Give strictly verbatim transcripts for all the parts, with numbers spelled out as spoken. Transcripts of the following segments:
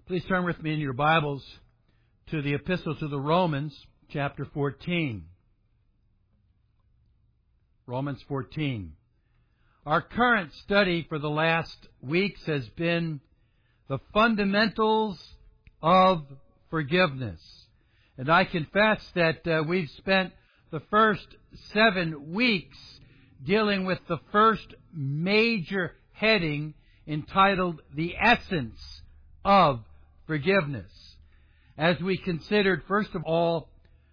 Please turn with me in your Bibles to the Epistle to the Romans, chapter fourteen. Romans fourteen. Our current study for the last weeks has been the fundamentals of forgiveness. And I confess that uh, we've spent the first seven weeks dealing with the first major heading entitled The Essence of Forgiveness, as we considered, first of all,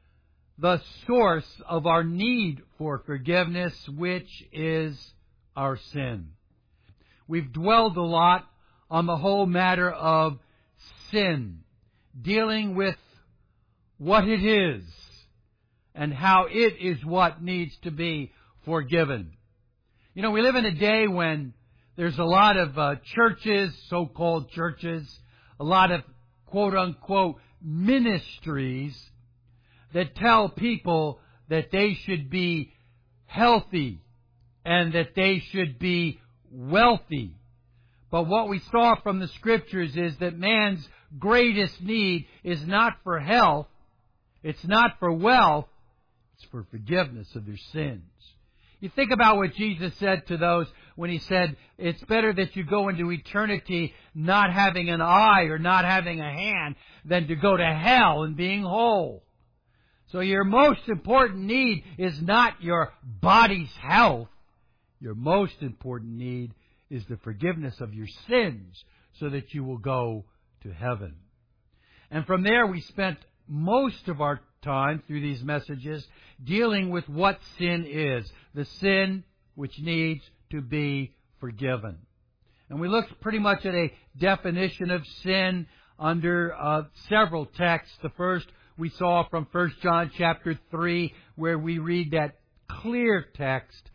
the source of our need for forgiveness, which is our sin. We've dwelled a lot on the whole matter of sin, dealing with what it is and how it is what needs to be forgiven. You know, we live in a day when there's a lot of uh, churches, so-called churches, a lot of quote-unquote ministries that tell people that they should be healthy and that they should be wealthy. But what we saw from the Scriptures is that man's greatest need is not for health, it's not for wealth, it's for forgiveness of their sins. You think about what Jesus said to those when He said, it's better that you go into eternity not having an eye or not having a hand than to go to hell and being whole. So your most important need is not your body's health. Your most important need is the forgiveness of your sins so that you will go to heaven. And from there we spent most of our time through these messages dealing with what sin is. The sin which needs to be forgiven. And we looked pretty much at a definition of sin under uh, several texts. The first we saw from First John chapter three, where we read that clear text,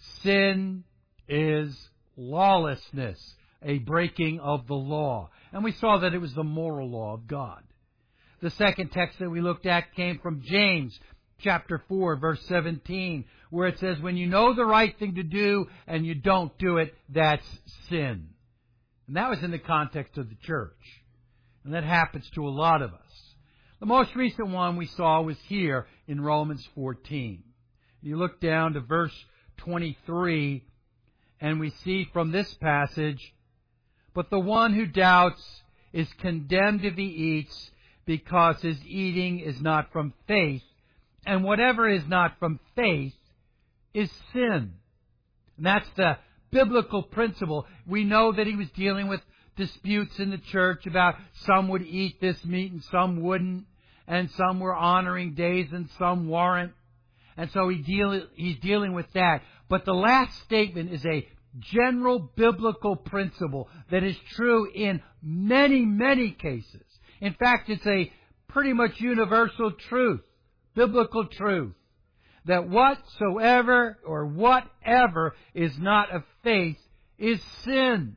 sin is lawlessness, a breaking of the law. And we saw that it was the moral law of God. The second text that we looked at came from James chapter four, verse seventeen, where it says, when you know the right thing to do and you don't do it, that's sin. And that was in the context of the church. And that happens to a lot of us. The most recent one we saw was here in Romans fourteen. You look down to verse twenty-three, and we see from this passage, but the one who doubts is condemned if he eats, because his eating is not from faith, and whatever is not from faith is sin. And that's the biblical principle. We know that he was dealing with disputes in the church about some would eat this meat and some wouldn't, and some were honoring days and some weren't. And so he deal, he's dealing with that. But the last statement is a general biblical principle that is true in many, many cases. In fact, it's a pretty much universal truth, biblical truth, that whatsoever or whatever is not of faith is sin.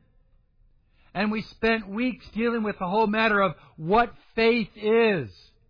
And we spent weeks dealing with the whole matter of what faith is.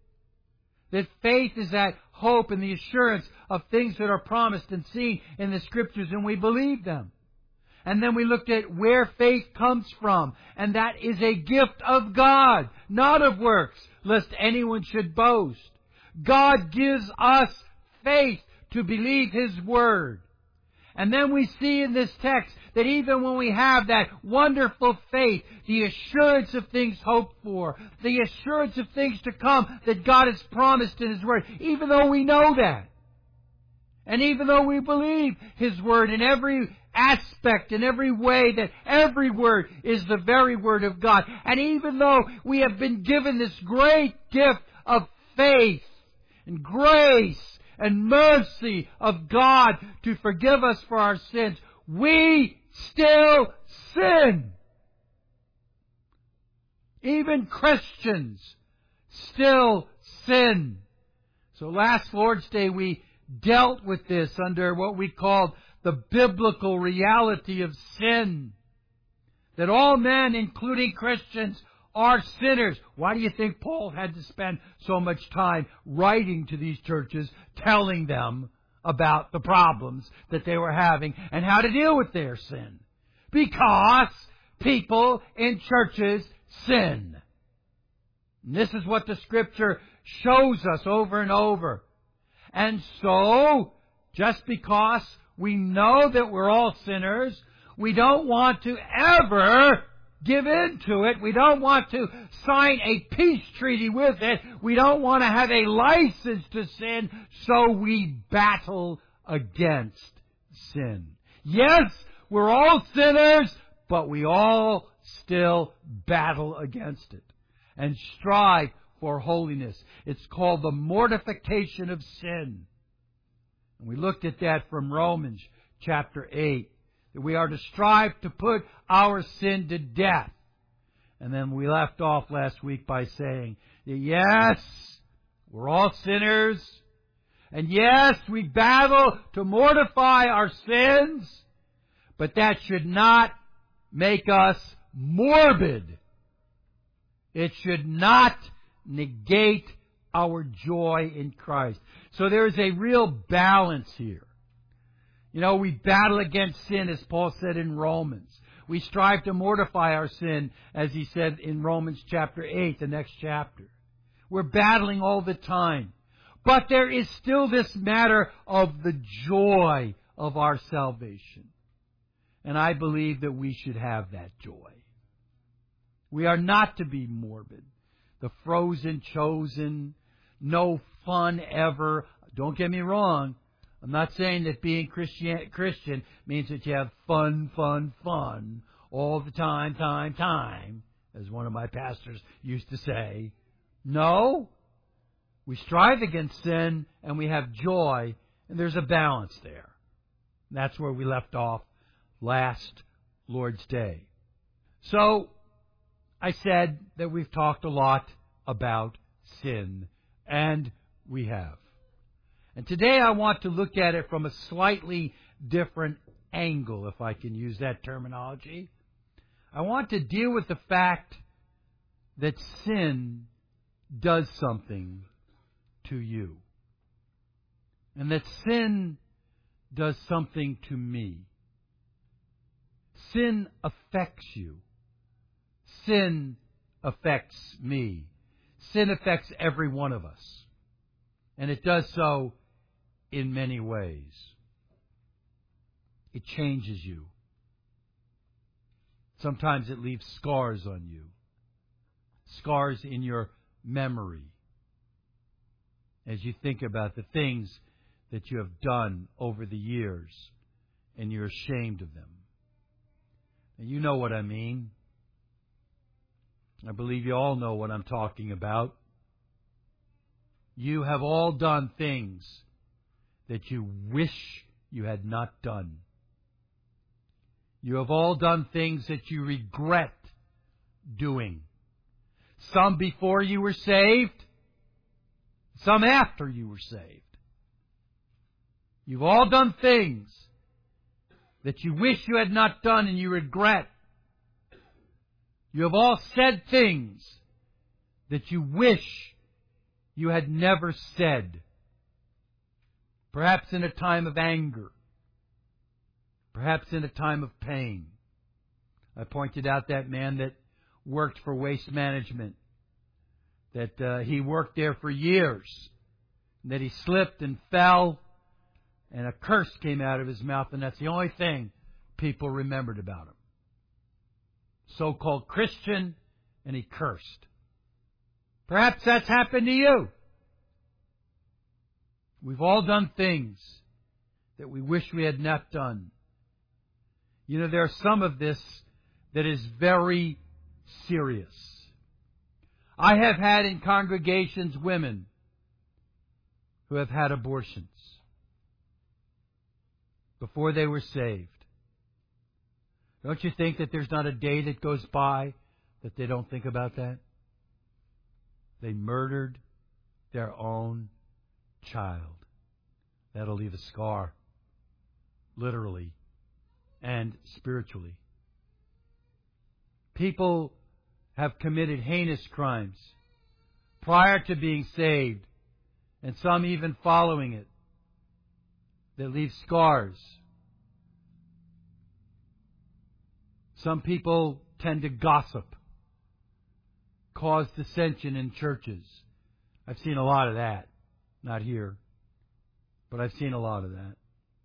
That faith is that hope and the assurance of things that are promised and seen in the Scriptures, and we believe them. And then we looked at where faith comes from, and that is a gift of God, not of works, lest anyone should boast. God gives us faith to believe His Word. And then we see in this text that even when we have that wonderful faith, the assurance of things hoped for, the assurance of things to come that God has promised in His Word, even though we know that, and even though we believe His Word in every aspect, in every way, that every word is the very Word of God, and even though we have been given this great gift of faith and grace and mercy of God to forgive us for our sins, we still sin. Even Christians still sin. So last Lord's Day we dealt with this under what we called the biblical reality of sin. That all men, including Christians, are sinners. Why do you think Paul had to spend so much time writing to these churches, telling them about the problems that they were having and how to deal with their sin? Because people in churches sin. And this is what the Scripture shows us over and over. And so, just because we know that we're all sinners, we don't want to ever give in to it. We don't want to sign a peace treaty with it. We don't want to have a license to sin, so we battle against sin. Yes, we're all sinners, but we all still battle against it and strive for holiness. It's called the mortification of sin. And we looked at that from Romans chapter eight, that we are to strive to put our sin to death. And then we left off last week by saying that yes, we're all sinners, and yes, we battle to mortify our sins, but that should not make us morbid. It should not negate our joy in Christ. So there is a real balance here. You know, we battle against sin, as Paul said in Romans. We strive to mortify our sin, as he said in Romans chapter eight, the next chapter. We're battling all the time. But there is still this matter of the joy of our salvation. And I believe that we should have that joy. We are not to be morbid. The frozen chosen, no fun ever. Don't get me wrong. I'm not saying that being Christian, Christian means that you have fun, fun, fun all the time, time, time, as one of my pastors used to say. No. We strive against sin and we have joy, and there's a balance there. And that's where we left off last Lord's Day. So, I said that we've talked a lot about sin, and we have. And today I want to look at it from a slightly different angle, if I can use that terminology. I want to deal with the fact that sin does something to you. And that sin does something to me. Sin affects you. Sin affects me. Sin affects every one of us. And it does so in many ways. It changes you. Sometimes it leaves scars on you. Scars in your memory. As you think about the things that you have done over the years and you're ashamed of them. And you know what I mean. I believe you all know what I'm talking about. You have all done things that you wish you had not done. You have all done things that you regret doing. Some before you were saved, some after you were saved. You've all done things that you wish you had not done and you regret. You have all said things that you wish you had never said. Perhaps in a time of anger. Perhaps in a time of pain. I pointed out that man that worked for Waste Management. That uh, he worked there for years. And that he slipped and fell. And a curse came out of his mouth. And that's the only thing people remembered about him. So-called Christian, and he cursed. Perhaps that's happened to you. We've all done things that we wish we had not done. You know, there's some of this that is very serious. I have had in congregations women who have had abortions before they were saved. Don't you think that there's not a day that goes by that they don't think about that? They murdered their own child. That'll leave a scar, literally and spiritually. People have committed heinous crimes prior to being saved, and some even following it, that leave scars. Some people tend to gossip. cause dissension in churches. I've seen a lot of that. Not here, but I've seen a lot of that.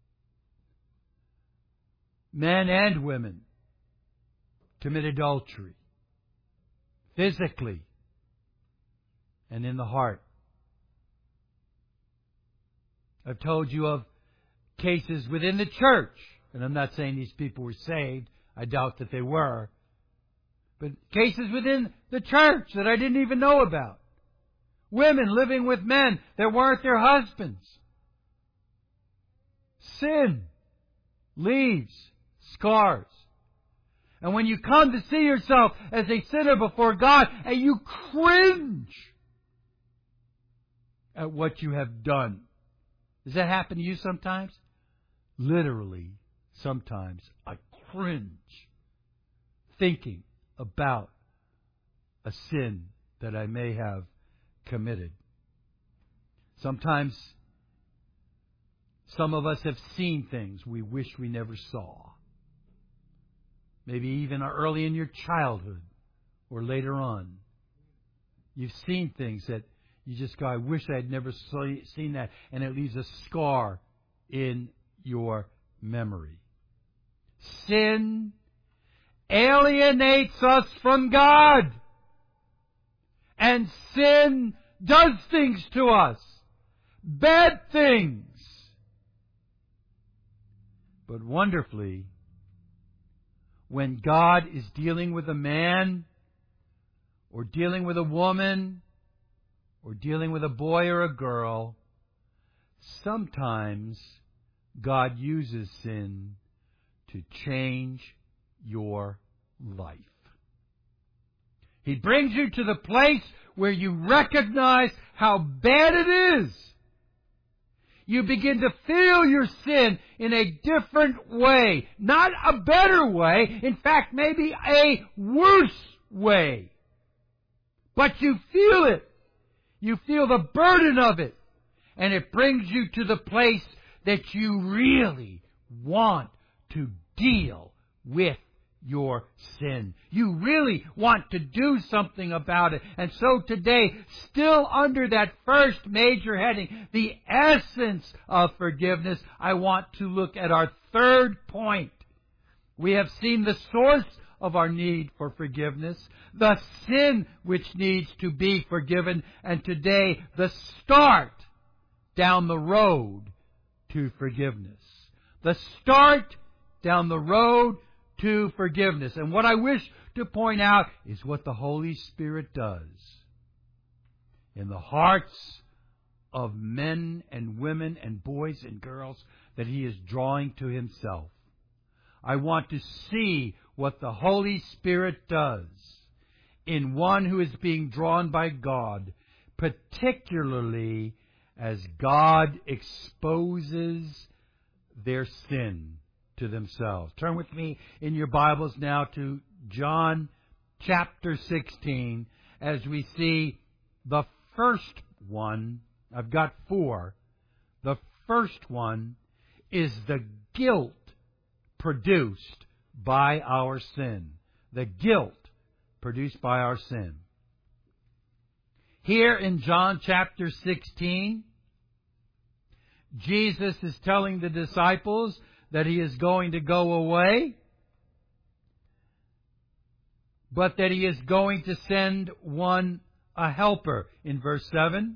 Men and women commit adultery, physically and in the heart. I've told you of cases within the church, and I'm not saying these people were saved. I doubt that they were. But cases within the church that I didn't even know about. Women living with men that weren't their husbands. Sin leaves scars. And when you come to see yourself as a sinner before God, and you cringe at what you have done. Does that happen to you sometimes? Literally, sometimes I cringe thinking about a sin that I may have committed. Sometimes some of us have seen things we wish we never saw. Maybe even early in your childhood or later on. You've seen things that you just go, I wish I had never seen that. And it leaves a scar in your memory. Sin alienates us from God. And sin does things to us. Bad things. But wonderfully, when God is dealing with a man, or dealing with a woman, or dealing with a boy or a girl, sometimes God uses sin to change your life. He brings you to the place where you recognize how bad it is. You begin to feel your sin in a different way. Not a better way. In fact, maybe a worse way. But you feel it. You feel the burden of it. And it brings you to the place that you really want to deal with your sin. You really want to do something about it. And so today, still under that first major heading, the essence of forgiveness, I want to look at our third point. We have seen the source of our need for forgiveness, the sin which needs to be forgiven, and today, the start down the road to forgiveness. The start down the road to forgiveness. And what I wish to point out is what the Holy Spirit does in the hearts of men and women and boys and girls that He is drawing to Himself. I want to see what the Holy Spirit does in one who is being drawn by God, particularly as God exposes their sin to themselves. Turn with me in your Bibles now to John chapter sixteen as we see the first one. I've got four. The first one is the guilt produced by our sin. The guilt produced by our sin. Here in John chapter sixteen, Jesus is telling the disciples that He is going to go away, but that He is going to send one, a helper, in verse seven.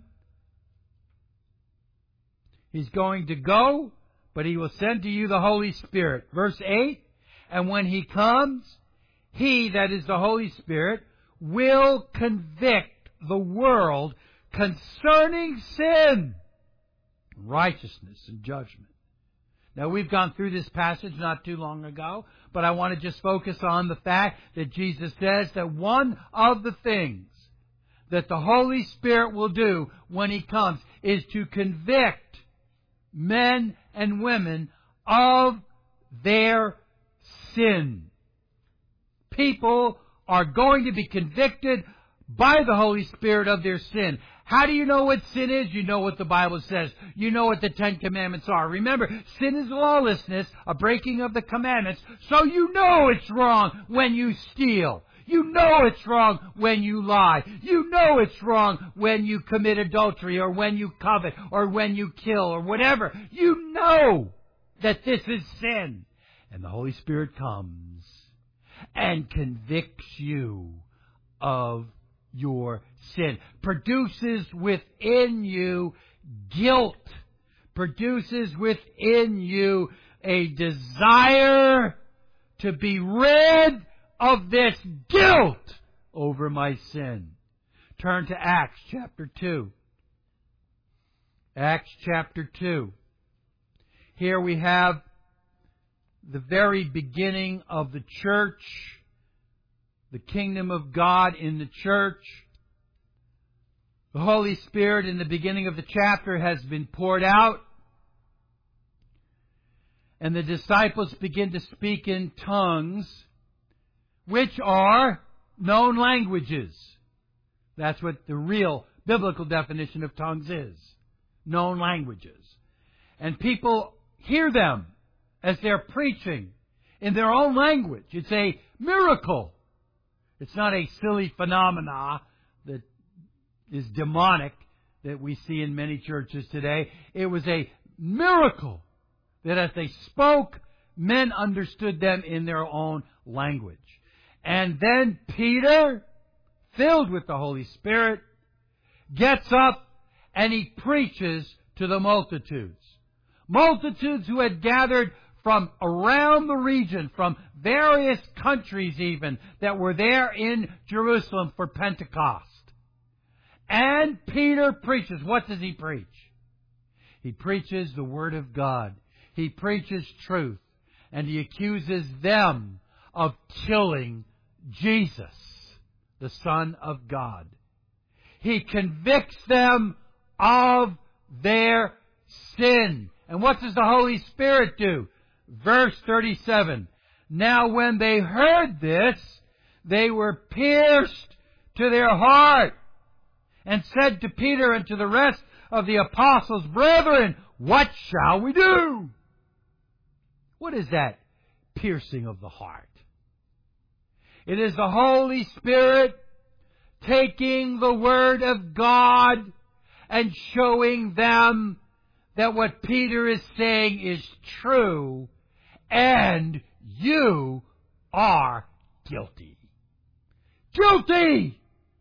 He's going to go, but He will send to you the Holy Spirit. Verse eight, and when He comes, He, that is the Holy Spirit, will convict the world concerning sin, righteousness, and judgment. Now, we've gone through this passage not too long ago, but I want to just focus on the fact that Jesus says that one of the things that the Holy Spirit will do when He comes is to convict men and women of their sin. People are going to be convicted by the Holy Spirit of their sin. How do you know what sin is? You know what the Bible says. You know what the Ten Commandments are. Remember, sin is lawlessness, a breaking of the commandments. So you know it's wrong when you steal. You know it's wrong when you lie. You know it's wrong when you commit adultery or when you covet or when you kill or whatever. You know that this is sin. And the Holy Spirit comes and convicts you of your sin. Produces within you guilt. Produces within you a desire to be rid of this guilt over my sin. Turn to Acts chapter two. Acts chapter two. Here we have the very beginning of the church, the kingdom of God in the church. The Holy Spirit in the beginning of the chapter has been poured out. And the disciples begin to speak in tongues, which are known languages. That's what the real biblical definition of tongues is. Known languages. And people hear them as they're preaching in their own language. It's a miracle. It's not a silly phenomena that is demonic that we see in many churches today. It was a miracle that as they spoke, men understood them in their own language. And then Peter, filled with the Holy Spirit, gets up and he preaches to the multitudes. Multitudes who had gathered from around the region, from various countries even, that were there in Jerusalem for Pentecost. And Peter preaches. What does he preach? He preaches the Word of God. He preaches truth. And he accuses them of killing Jesus, the Son of God. He convicts them of their sin. And what does the Holy Spirit do? Verse thirty-seven. Now when they heard this, they were pierced to their heart, and said to Peter and to the rest of the apostles, Brethren, what shall we do? What is that piercing of the heart? It is the Holy Spirit taking the Word of God and showing them that what Peter is saying is true, and you are guilty. Guilty!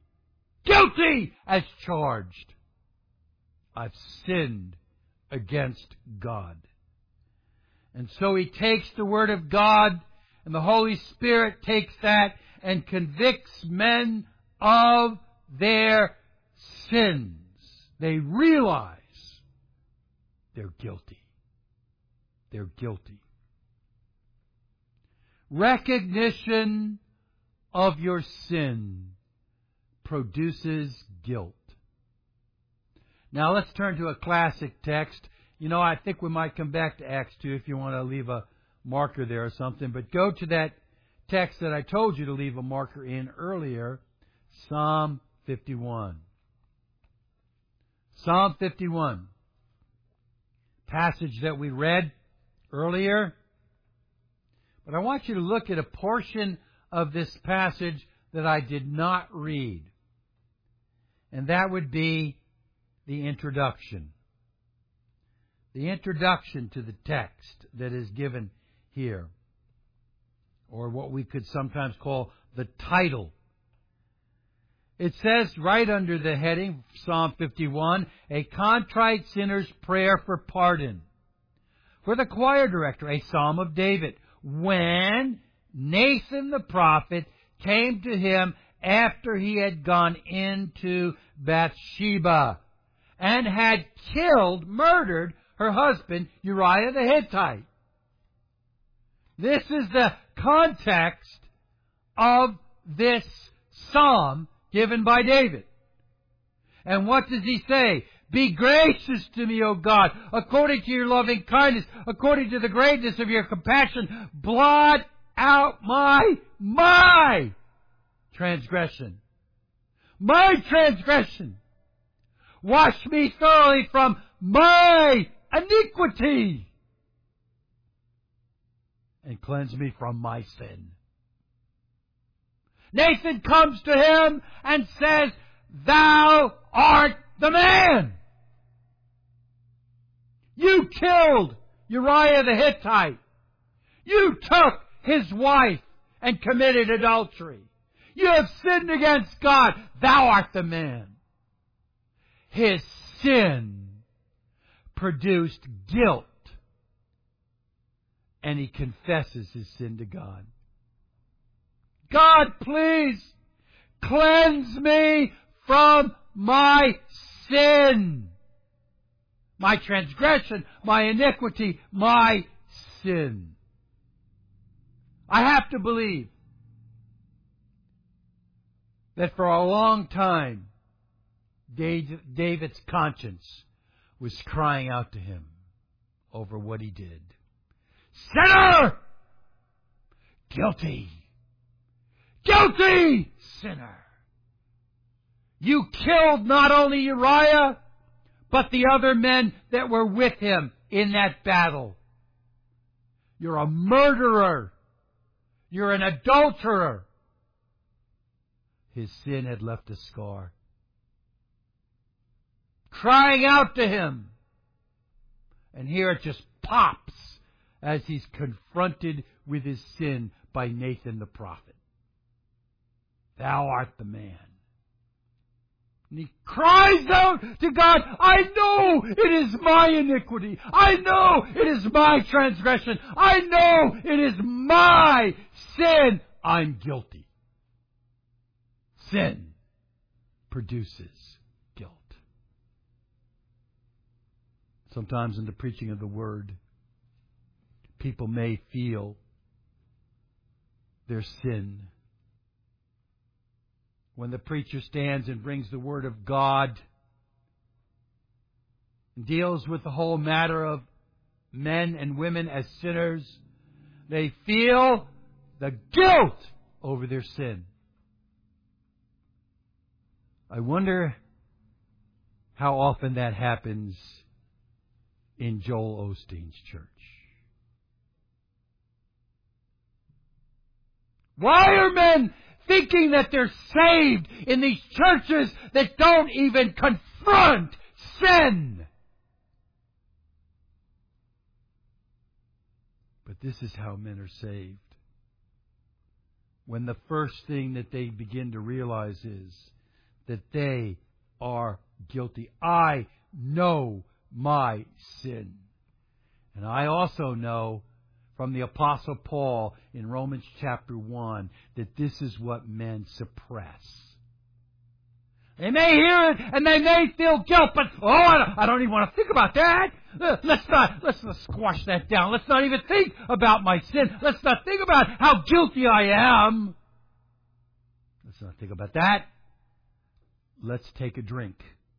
Guilty as charged. I've sinned against God. And so he takes the Word of God, and the Holy Spirit takes that and convicts men of their sins. They realize they're guilty. They're guilty. Recognition of your sin produces guilt. Now let's turn to a classic text. You know, I think we might come back to Acts two if you want to leave a marker there or something. But go to that text that I told you to leave a marker in earlier, Psalm fifty-one. Psalm fifty-one. Passage that we read earlier. But I want you to look at a portion of this passage that I did not read. And that would be the introduction. The introduction to the text that is given here. Or what we could sometimes call the title. It says right under the heading, Psalm fifty-one, a contrite sinner's prayer for pardon. For the choir director, a psalm of David. When Nathan the prophet came to him after he had gone into Bathsheba and had killed, murdered her husband Uriah the Hittite. This is the context of this psalm given by David. And what does he say? Be gracious to me, O God, according to your loving kindness, according to the greatness of your compassion. Blot out my, my transgression. My transgression. Wash me thoroughly from my iniquity. And cleanse me from my sin. Nathan comes to him and says, "Thou art the man. You killed Uriah the Hittite. You took his wife and committed adultery. You have sinned against God. Thou art the man." His sin produced guilt, and he confesses his sin to God. "God, please cleanse me from my sin, my transgression, my iniquity, my sin." I have to believe that for a long time, David's conscience was crying out to him over what he did. Sinner! Guilty! Guilty! Sinner! You killed not only Uriah, but the other men that were with him in that battle. You're a murderer. You're an adulterer. His sin had left a scar. Crying out to him. And here it just pops as he's confronted with his sin by Nathan the prophet. "Thou art the man." And he cries out to God, "I know it is my iniquity. I know it is my transgression. I know it is my sin. I'm guilty." Sin produces guilt. Sometimes in the preaching of the Word, people may feel their sin. When the preacher stands and brings the Word of God and deals with the whole matter of men and women as sinners, they feel the guilt over their sin. I wonder how often that happens in Joel Osteen's church. Why are men thinking that they're saved in these churches that don't even confront sin? But this is how men are saved. When the first thing that they begin to realize is that they are guilty. I know my sin. And I also know from the Apostle Paul in Romans chapter one that this is what men suppress. They may hear it and they may feel guilt, but oh, I don't even want to think about that. Let's not, let's not squash that down. Let's not even think about my sin. Let's not think about how guilty I am. Let's not think about that. Let's take a drink.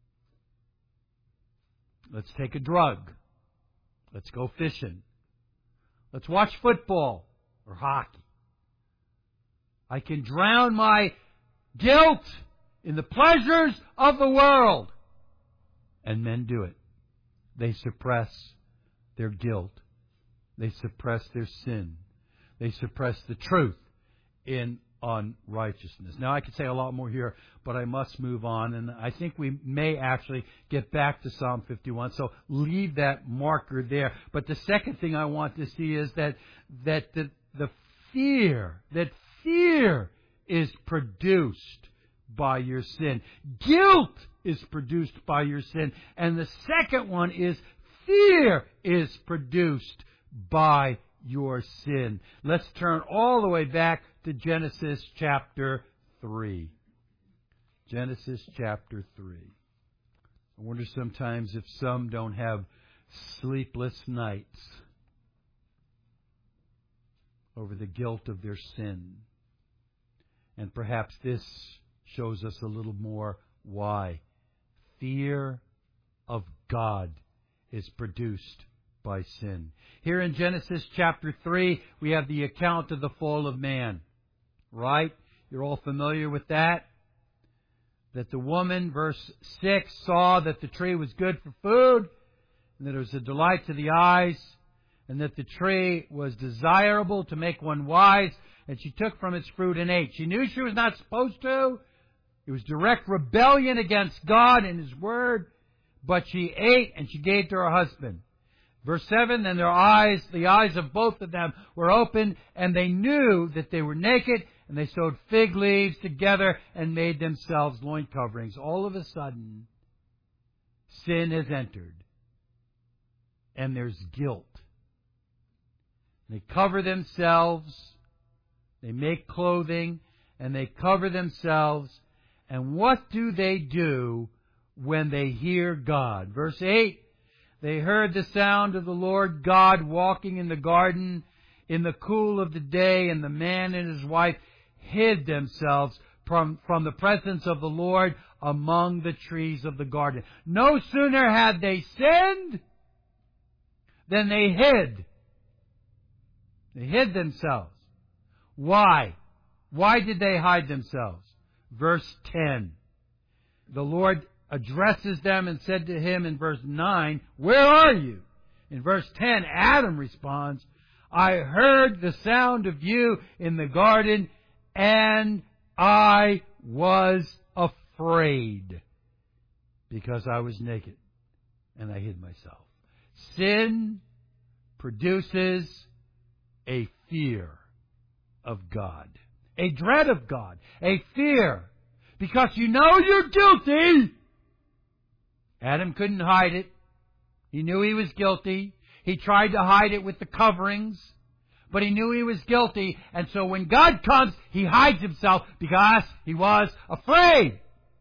Let's take a drug. Let's go fishing. Let's watch football or hockey. I can drown my guilt in the pleasures of the world. And men do it. They suppress their guilt. They suppress their sin. They suppress the truth in unrighteousness. Now, I could say a lot more here, but I must move on. And I think we may actually get back to Psalm fifty-one. So leave that marker there. But the second thing I want to see is that that the, the fear, that fear is produced by your sin. Guilt is produced by your sin. And the second one is fear is produced by your sin. Let's turn all the way back to Genesis chapter three. Genesis chapter three. I wonder sometimes if some don't have sleepless nights over the guilt of their sin. And perhaps this shows us a little more why. Fear of God is produced by sin. Here in Genesis chapter three, we have the account of the fall of man. Right? You're all familiar with that? That the woman, verse six, saw that the tree was good for food, and that it was a delight to the eyes, and that the tree was desirable to make one wise, and she took from its fruit and ate. She knew she was not supposed to. It was direct rebellion against God and His Word, but she ate and she gave to her husband. Verse seven, then their eyes, the eyes of both of them were opened, and they knew that they were naked, and they sewed fig leaves together and made themselves loin coverings. All of a sudden, sin has entered, and there's guilt. They cover themselves, they make clothing, and they cover themselves. And what do they do when they hear God? Verse eight, they heard the sound of the Lord God walking in the garden in the cool of the day, and the man and his wife hid themselves from, from the presence of the Lord among the trees of the garden. No sooner had they sinned than they hid. They hid themselves. Why? Why did they hide themselves? Verse ten. The Lord addresses them and said to him in verse nine, where are you? In verse ten, Adam responds, I heard the sound of you in the garden, and I was afraid because I was naked and I hid myself. Sin produces a fear of God, a dread of God, a fear, because you know you're guilty. Adam couldn't hide it. He knew he was guilty. He tried to hide it with the coverings, but he knew he was guilty. And so when God comes, he hides himself because he was afraid.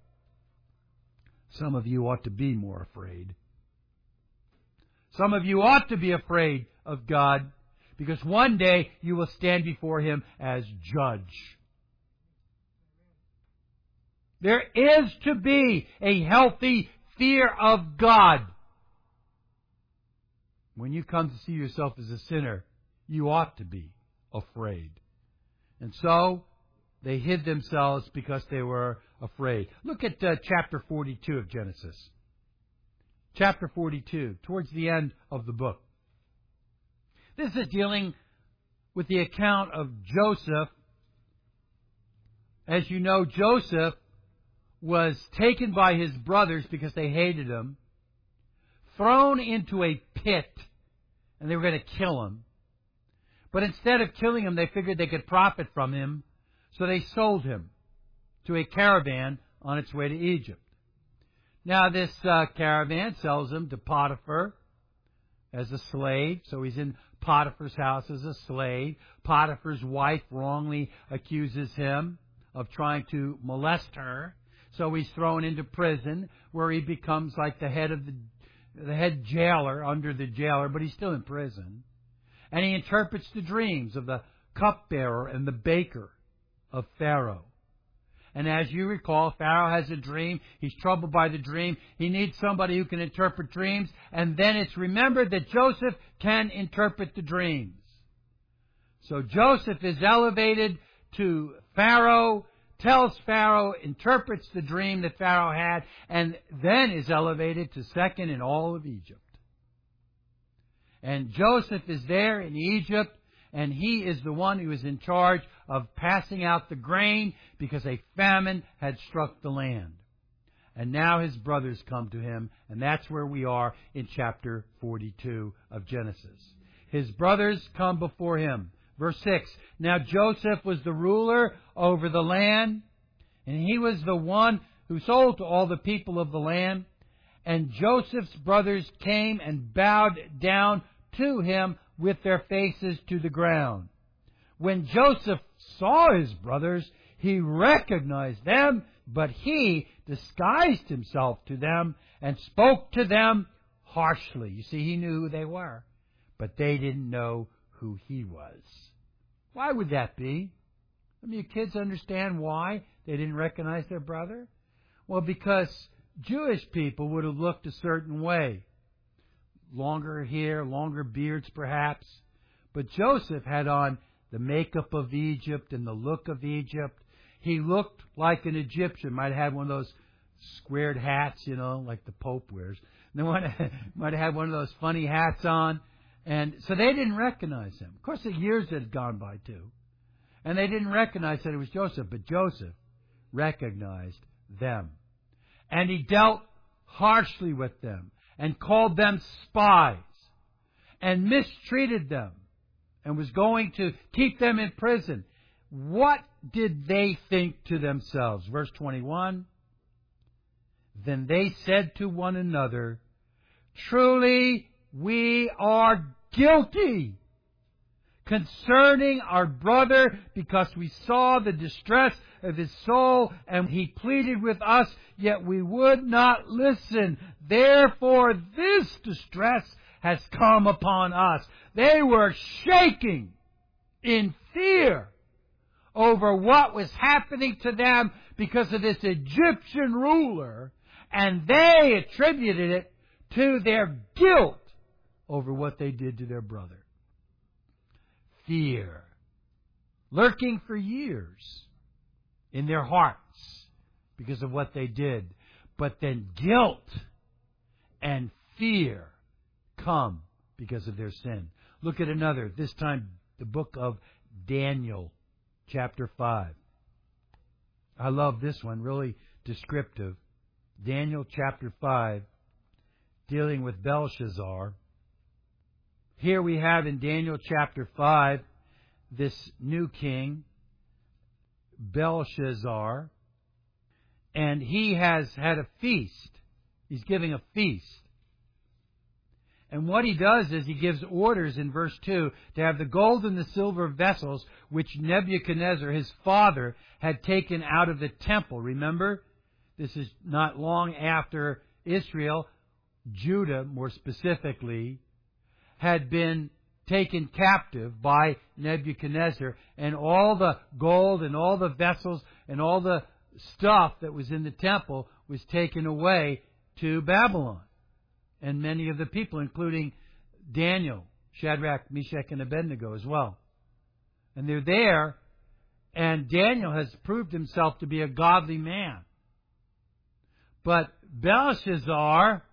Some of you ought to be more afraid. Some of you ought to be afraid of God, because one day you will stand before Him as judge. There is to be a healthy fear of God. When you come to see yourself as a sinner, you ought to be afraid. And so, they hid themselves because they were afraid. Look at uh, chapter forty-two of Genesis. Chapter forty-two, towards the end of the book. This is dealing with the account of Joseph. As you know, Joseph was taken by his brothers because they hated him, thrown into a pit, and they were going to kill him. But instead of killing him, they figured they could profit from him, so they sold him to a caravan on its way to Egypt. Now, this uh, caravan sells him to Potiphar as a slave, so he's in Potiphar's house as a slave. Potiphar's wife wrongly accuses him of trying to molest her, so he's thrown into prison, where he becomes like the head of the, the head jailer under the jailer, but he's still in prison. And he interprets the dreams of the cupbearer and the baker of Pharaoh. And as you recall, Pharaoh has a dream. He's troubled by the dream. He needs somebody who can interpret dreams. And then it's remembered that Joseph can interpret the dreams. So Joseph is elevated to Pharaoh, tells Pharaoh, interprets the dream that Pharaoh had, and then is elevated to second in all of Egypt. And Joseph is there in Egypt, and he is the one who is in charge of passing out the grain because a famine had struck the land. And now his brothers come to him, and that's where we are in chapter forty-two of Genesis. His brothers come before him. Verse six, now Joseph was the ruler over the land, and he was the one who sold to all the people of the land. And Joseph's brothers came and bowed down to him with their faces to the ground. When Joseph saw his brothers, he recognized them, but he disguised himself to them and spoke to them harshly. You see, he knew who they were, but they didn't know who he was. Why would that be? I mean, you kids understand why they didn't recognize their brother? Well, because Jewish people would have looked a certain way. Longer hair, longer beards perhaps. But Joseph had on the makeup of Egypt and the look of Egypt. He looked like an Egyptian. Might have had one of those squared hats, you know, like the Pope wears. They might have had one of those funny hats on. And so they didn't recognize him. Of course, the years had gone by too. And they didn't recognize that it was Joseph, but Joseph recognized them. And he dealt harshly with them and called them spies and mistreated them and was going to keep them in prison. What did they think to themselves? Verse twenty-one, then they said to one another, truly we are guilty concerning our brother, because we saw the distress of his soul, and he pleaded with us, yet we would not listen. Therefore this distress has come upon us. They were shaking in fear over what was happening to them because of this Egyptian ruler, and they attributed it to their guilt over what they did to their brother. Fear, lurking for years in their hearts because of what they did. But then guilt and fear come because of their sin. Look at another, this time the book of Daniel, chapter five. I love this one, really descriptive. Daniel chapter five, dealing with Belshazzar. Here we have in Daniel chapter five this new king, Belshazzar, and he has had a feast. He's giving a feast. And what he does is he gives orders in verse two to have the gold and the silver vessels which Nebuchadnezzar, his father, had taken out of the temple. Remember, this is not long after Israel, Judah more specifically, had been taken captive by Nebuchadnezzar, and all the gold and all the vessels and all the stuff that was in the temple was taken away to Babylon. And many of the people, including Daniel, Shadrach, Meshach, and Abednego as well. And they're there, and Daniel has proved himself to be a godly man. But Belshazzar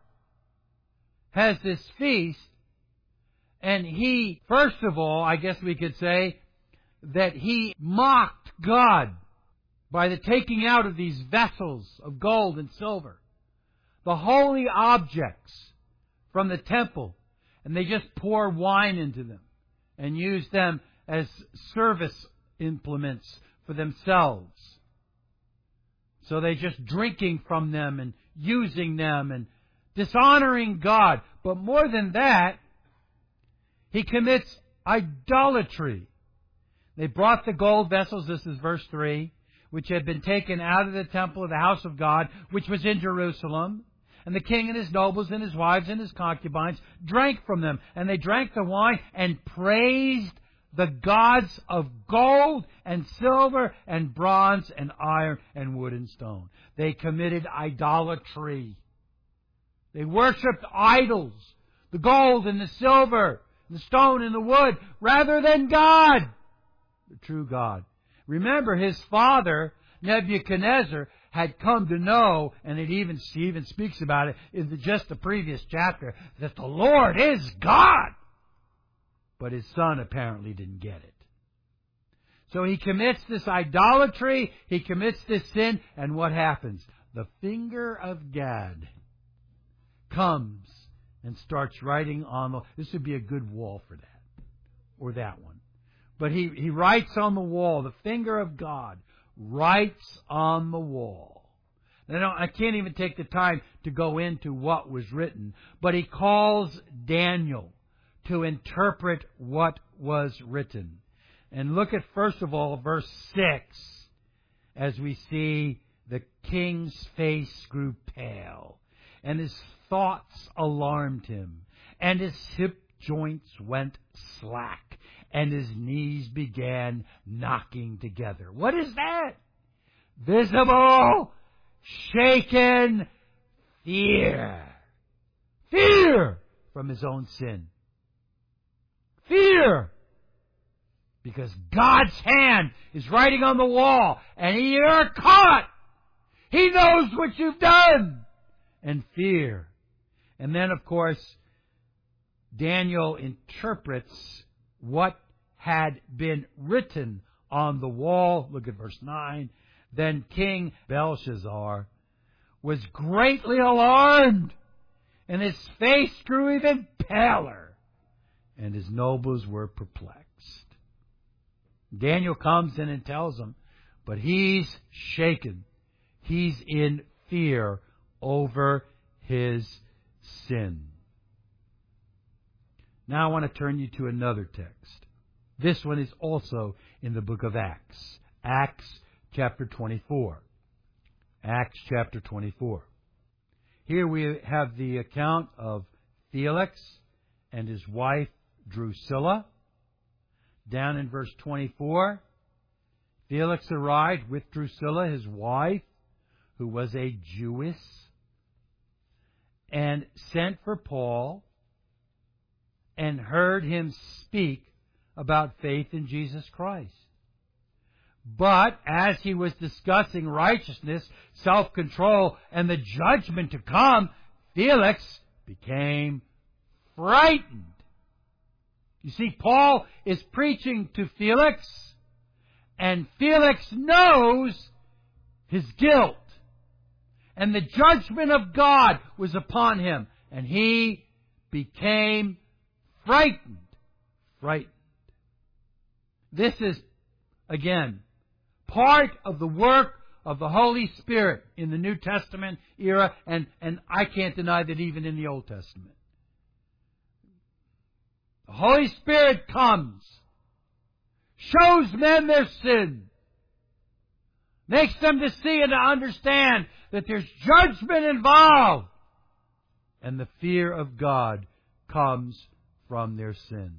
has this feast, and he, first of all, I guess we could say, that he mocked God by the taking out of these vessels of gold and silver, the holy objects from the temple, and they just pour wine into them and use them as service implements for themselves. So they're just drinking from them and using them and dishonoring God. But more than that, he commits idolatry. They brought the gold vessels, this is verse three, which had been taken out of the temple of the house of God, which was in Jerusalem. And the king and his nobles and his wives and his concubines drank from them. And they drank the wine and praised the gods of gold and silver and bronze and iron and wood and stone. They committed idolatry. They worshipped idols, the gold and the silver, the stone and the wood, rather than God, the true God. Remember, his father, Nebuchadnezzar, had come to know, and it even Stephen speaks about it in the, just the previous chapter, that the Lord is God. But his son apparently didn't get it. So he commits this idolatry, he commits this sin, and what happens? The finger of God comes and starts writing on the... This would be a good wall for that, or that one. But he, he writes on the wall, the finger of God writes on the wall. Now, I can't even take the time to go into what was written, but he calls Daniel to interpret what was written. And look at, first of all, verse six, as we see the king's face grew pale, and his thoughts alarmed him, and his hip joints went slack, and his knees began knocking together. What is that? Visible, shaken fear. Fear from his own sin. Fear. Because God's hand is writing on the wall, and you're caught. He knows what you've done. And fear. And then, of course, Daniel interprets what had been written on the wall. Look at verse nine. Then King Belshazzar was greatly alarmed, and his face grew even paler, and his nobles were perplexed. Daniel comes in and tells them, but he's shaken. He's in fear over his sin. Now I want to turn you to another text. This one is also in the book of Acts. Acts chapter twenty-four. Acts chapter twenty-four. Here we have the account of Felix and his wife Drusilla. Down in verse twenty-four, Felix arrived with Drusilla, his wife, who was a Jewess, and sent for Paul and heard him speak about faith in Jesus Christ. But as he was discussing righteousness, self-control, and the judgment to come, Felix became frightened. You see, Paul is preaching to Felix, and Felix knows his guilt. And the judgment of God was upon him, and he became frightened. Frightened. This is, again, part of the work of the Holy Spirit in the New Testament era, and, and I can't deny that even in the Old Testament. The Holy Spirit comes, shows men their sin, makes them to see and to understand that there's judgment involved, and the fear of God comes from their sin.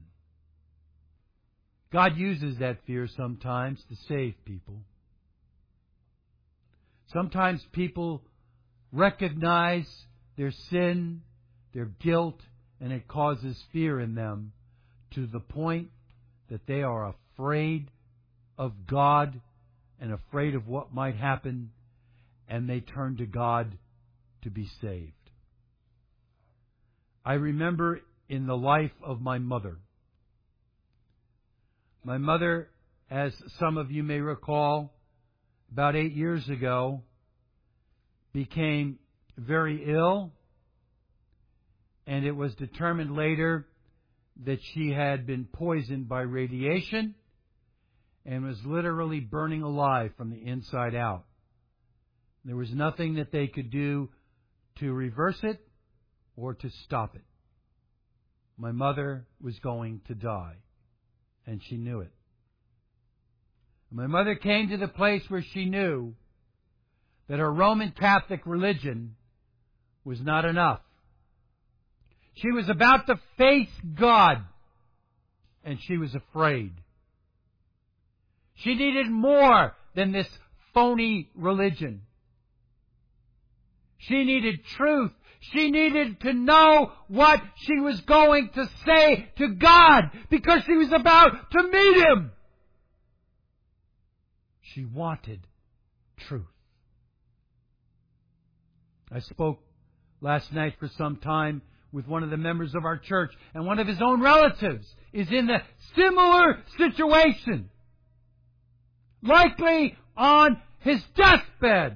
God uses that fear sometimes to save people. Sometimes people recognize their sin, their guilt, and it causes fear in them to the point that they are afraid of God and afraid of what might happen, and they turn to God to be saved. I remember in the life of my mother. My mother, as some of you may recall, about eight years ago, became very ill, and it was determined later that she had been poisoned by radiation and was literally burning alive from the inside out. There was nothing that they could do to reverse it or to stop it. My mother was going to die, and she knew it. My mother came to the place where she knew that her Roman Catholic religion was not enough. She was about to face God, and she was afraid. She needed more than this phony religion. She needed truth. She needed to know what she was going to say to God, because she was about to meet Him. She wanted truth. I spoke last night for some time with one of the members of our church, and one of his own relatives is in a similar situation, likely on his deathbed.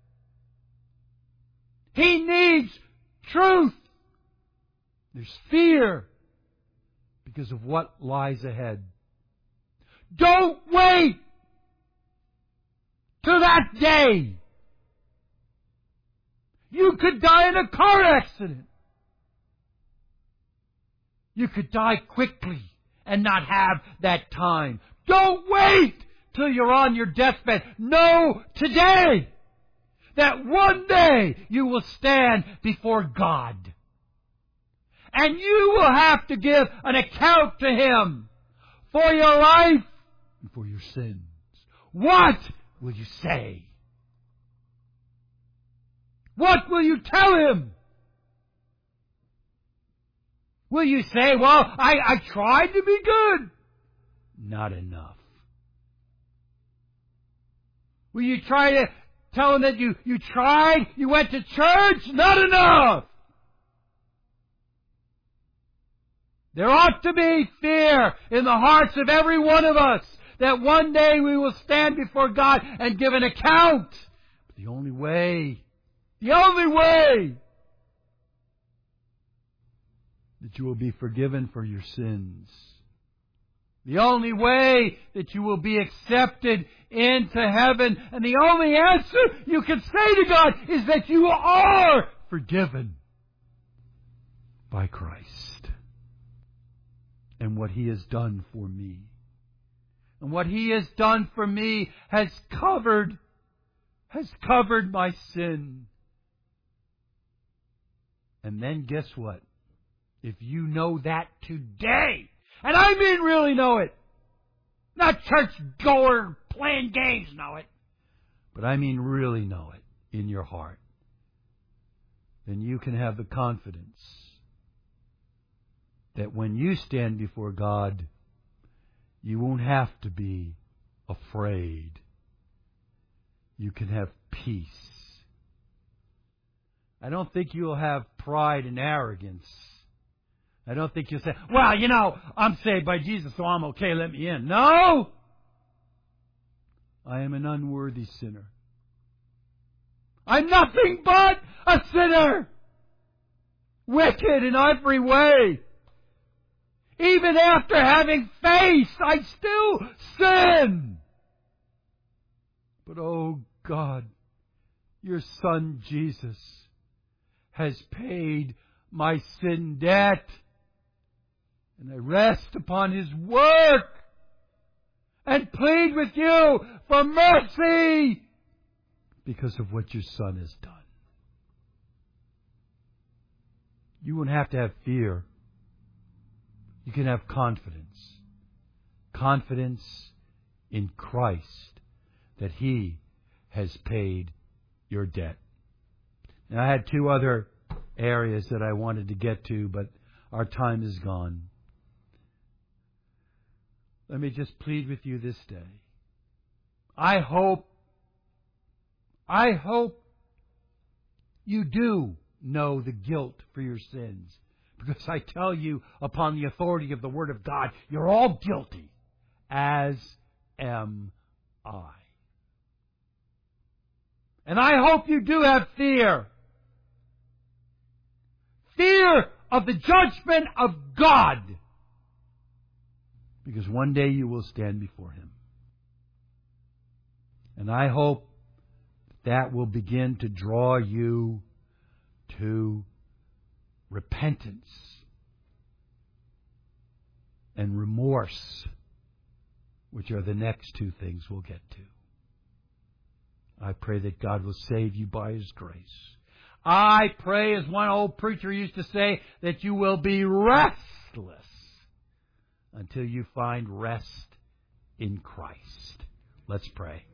He needs truth. There's fear because of what lies ahead. Don't wait to that day. You could die in a car accident. You could die quickly and not have that time. Don't wait till you're on your deathbed. Know today that one day you will stand before God. And you will have to give an account to Him for your life and for your sins. What will you say? What will you tell Him? Will you say, well, I, I tried to be good? Not enough. Will you try to tell Him that you, you tried, you went to church? Not enough. There ought to be fear in the hearts of every one of us that one day we will stand before God and give an account. But the only way, the only way that you will be forgiven for your sins, the only way that you will be accepted into heaven, and the only answer you can say to God is that you are forgiven by Christ and what He has done for me. And what He has done for me has covered, has covered my sin. And then guess what? If you know that today, and I mean really know it, not church goer playing games know it, but I mean really know it in your heart, then you can have the confidence that when you stand before God, you won't have to be afraid. You can have peace. I don't think you'll have pride and arrogance. I don't think you'll say, well, you know, I'm saved by Jesus, so I'm okay, let me in. No! I am an unworthy sinner. I'm nothing but a sinner. Wicked in every way. Even after having faith, I still sin. But oh God, your Son Jesus has paid my sin debt. And I rest upon His work and plead with you for mercy because of what your Son has done. You won't have to have fear. You can have confidence. Confidence in Christ that He has paid your debt. Now, I had two other areas that I wanted to get to, but our time is gone. Let me just plead with you this day. I hope, I hope you do know the guilt for your sins. Because I tell you, upon the authority of the Word of God, you're all guilty, as am I. And I hope you do have fear. Fear of the judgment of God. Because one day you will stand before Him. And I hope that will begin to draw you to repentance and remorse, which are the next two things we'll get to. I pray that God will save you by His grace. I pray, as one old preacher used to say, that you will be restless until you find rest in Christ. Let's pray.